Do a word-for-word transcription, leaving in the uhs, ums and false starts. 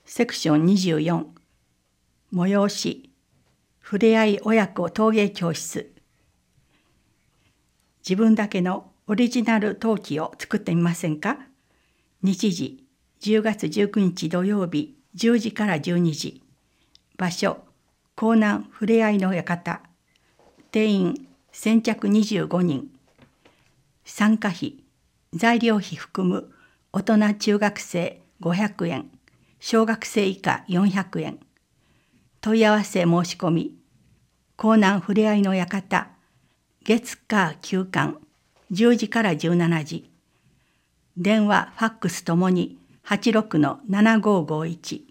セクションにじゅうよん、催し、ふれあい親子陶芸教室。自分だけのオリジナル陶器を作ってみませんか？日時、じゅうがつじゅうくにち土曜日じゅうじからじゅうにじ。場所、江南ふれあいの館。定員先着にじゅうごにん。参加費、材料費含む大人中学生ごひゃくえん、小学生以下よんひゃくえん。問い合わせ申し込み、江南ふれあいの館、月火休館、じゅうじからじゅうしちじ。電話、ファックスともにはちろくのななごーごーいち。